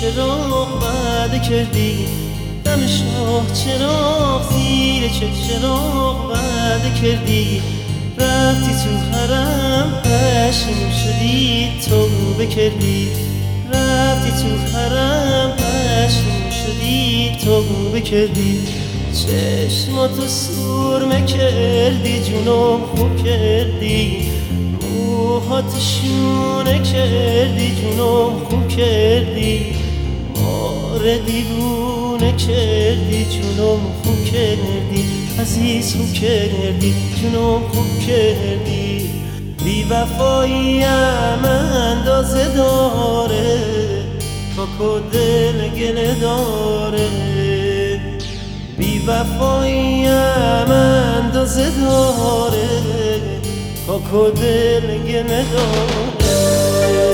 چراغ وعده کردی، دم شاه چراغ زیر چراغ وعده کردی. رفتی تو حرم پشیمون شدی توبه کردی، رفتی تو حرم پشیمون شدی توبه کردی. چشماتو سرمه کردی جونم خوب کردی، موهات شونه کردی جونم خوب کردی. ماره دیوونه کردی جونم خوب کردی، عزیز خوب کردی جونم خوب کردی. بی وفاییم اندازه داره، کاکو دل گله داره. بی وفاییم اندازه داره، کاکو دل گله داره.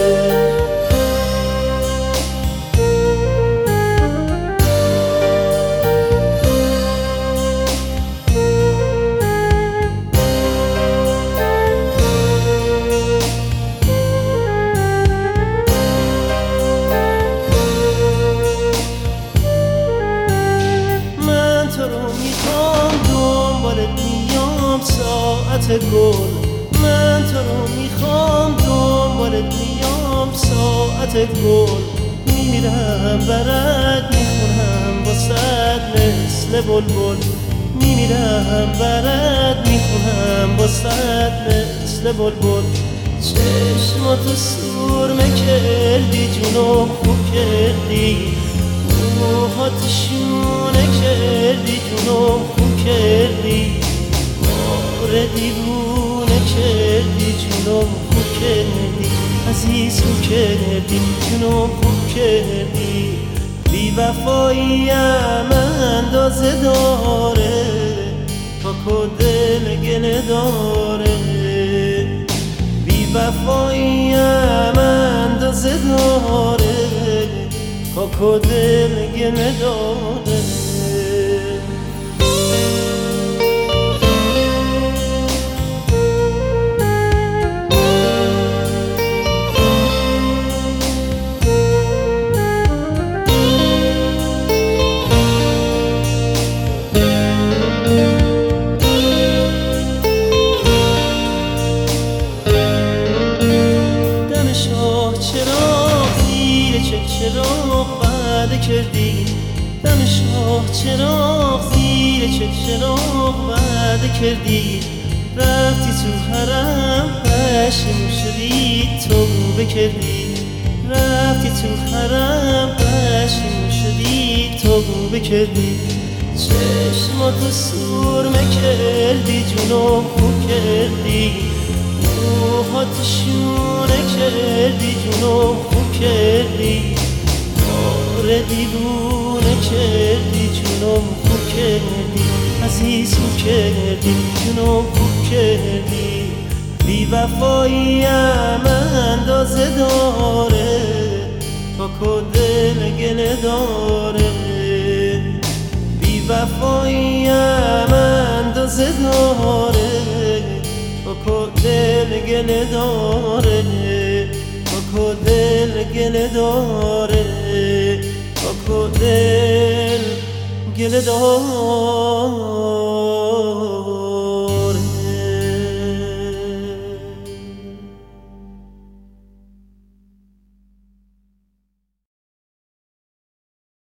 ساعت گل من تو رو میخوام، دنبالت میام ساعت گل. میمیرم برات میخونم واسد مثل بلبل، میمیرم برات میخونم واسد مثل بلبل. چشماتو سرمه کردی جونم خوب کردی، موهات شونه کردی جونم خوب کردی. ماره دیوونه کردی جونم خوب کردی، عزیز خوب کردی جونم خوب کردی. بی وفاییم اندازه داره، کاکو دل گله داره. بی وفاییم اندازه داره، کاکو دل گله داره. چراغ وعده کردی، دم شاه چراغ زیر چراغ وعده کردی. رفتی تو حرم پشیمون شدی توبه کردی، رفتی تو حرم پشیمون شدی توبه کردی. چشماتو سرمه کردی جونم خوب کردی، موهات شونه کردی جونم خوب کردی. ماره دیوونه کردی جونم خوب کردی، عزیز خوب کردی جونم خوب کردی. بی وفاییم اندازه داره، کاکو دل گله داره. بی وفاییم اندازه داره، کاکو دل گله داره. کاکو دل گله داره، کاکو دل گله داره.